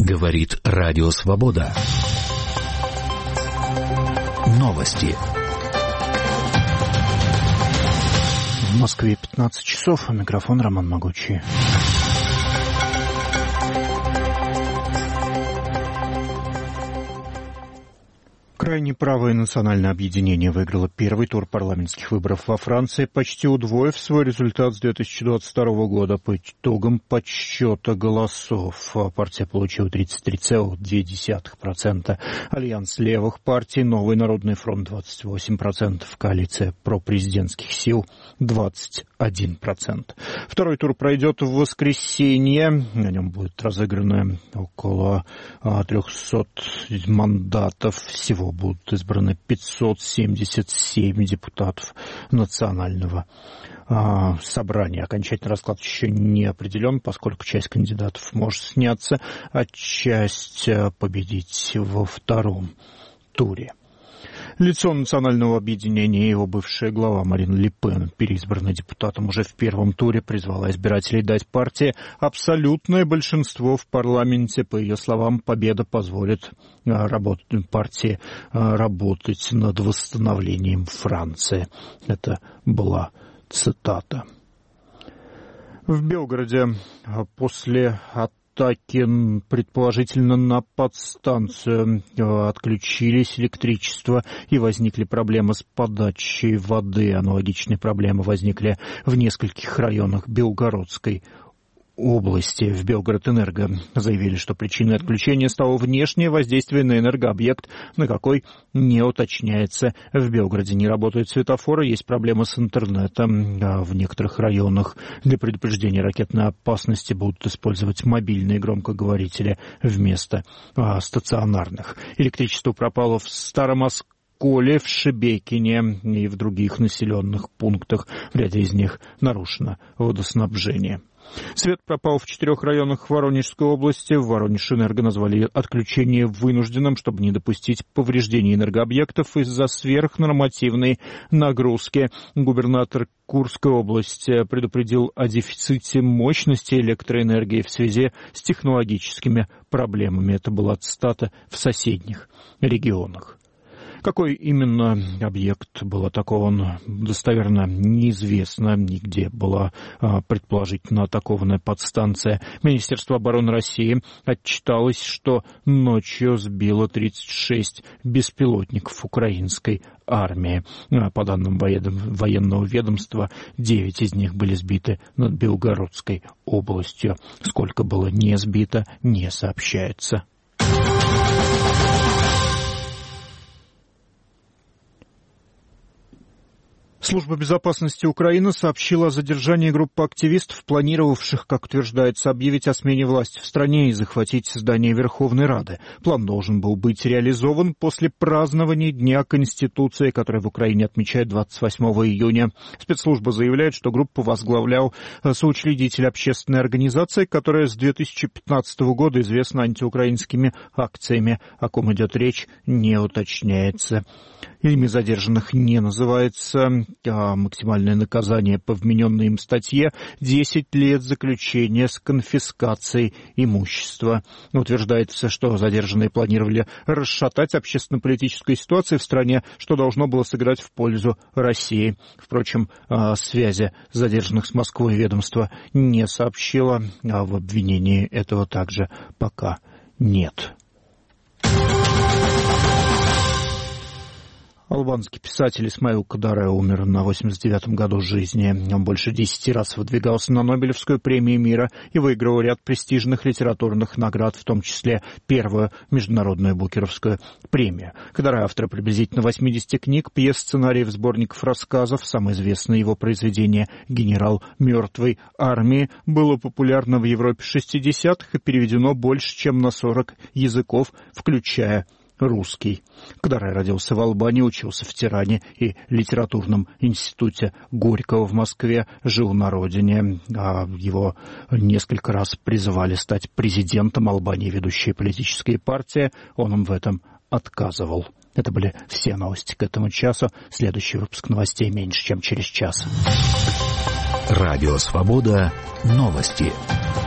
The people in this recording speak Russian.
Говорит Радио Свобода. Новости. В Москве 15 часов, а микрофон Роман Могучий. Крайне правое национальное объединение выиграло первый тур парламентских выборов во Франции, почти удвоив свой результат с 2022 года по итогам подсчета голосов. Партия получила 33,2%, альянс левых партий «Новый народный фронт» 28%, коалиция пропрезидентских сил 21%. Второй тур пройдет в воскресенье, на нем будет разыграно около 300 мандатов, всего будут избраны 577 депутатов национального собрания. Окончательный расклад еще не определен, поскольку часть кандидатов может сняться, а часть победить во втором туре. Лицо национального объединения и его бывшая глава Марин Ле Пен, переизбранная депутатом уже в первом туре, призвала избирателей дать партии абсолютное большинство в парламенте. По ее словам, победа позволит партии работать над восстановлением Франции. Это была цитата. В Белгороде после атаки, предположительно, на подстанцию отключились электричество и возникли проблемы с подачей воды. Аналогичные проблемы возникли в нескольких районах Белгородской области. В Белгородэнерго заявили, что причиной отключения стало внешнее воздействие на энергообъект, на какой не уточняется. В Белгороде не работают светофоры, есть проблемы с интернетом. В некоторых районах для предупреждения ракетной опасности будут использовать мобильные громкоговорители вместо стационарных. Электричество пропало в Старомосколе, в Шебекине и в других населенных пунктах. В ряде из них нарушено водоснабжение. Свет пропал в 4 районах Воронежской области. В Воронеж-Энерго назвали отключение вынужденным, чтобы не допустить повреждений энергообъектов из-за сверхнормативной нагрузки. Губернатор Курской области предупредил о дефиците мощности электроэнергии в связи с технологическими проблемами. Это была цитата в соседних регионах. Какой именно объект был атакован, достоверно неизвестно. Нигде была предположительно атакована подстанция. Министерство обороны России отчиталось, что ночью сбило 36 беспилотников украинской армии. По данным военного ведомства, 9 из них были сбиты над Белгородской областью. Сколько было не сбито, не сообщается. Служба безопасности Украины сообщила о задержании группы активистов, планировавших, как утверждается, объявить о смене власти в стране и захватить здание Верховной Рады. План должен был быть реализован после празднования Дня Конституции, который в Украине отмечают 28 июня. Спецслужба заявляет, что группу возглавлял соучредитель общественной организации, которая с 2015 года известна антиукраинскими акциями. О ком идет речь, не уточняется. Имя задержанных не называется. Максимальное наказание по вмененной им статье – 10 лет заключения с конфискацией имущества. Утверждается, что задержанные планировали расшатать общественно-политическую ситуацию в стране, что должно было сыграть в пользу России. Впрочем, связи задержанных с Москвой ведомство не сообщило, а в обвинении этого также пока нет. Албанский писатель Исмаил Кадаре умер на 89-м году жизни. Он больше 10 раз выдвигался на Нобелевскую премию мира и выиграл ряд престижных литературных наград, в том числе первую международную Букеровскую премию. Кадаре — автор приблизительно 80 книг, пьес, сценариев, сборников рассказов. Самое известное его произведение «Генерал мертвой армии» было популярно в Европе 60-х и переведено больше, чем на 40 языков, включая русский. Кадаре родился в Албании, учился в Тиране и литературном институте Горького в Москве, жил на родине. Его несколько раз призывали стать президентом Албании, ведущие политические партии. Он им в этом отказывал. Это были все новости к этому часу. Следующий выпуск новостей меньше, чем через час. Радио Свобода. Новости.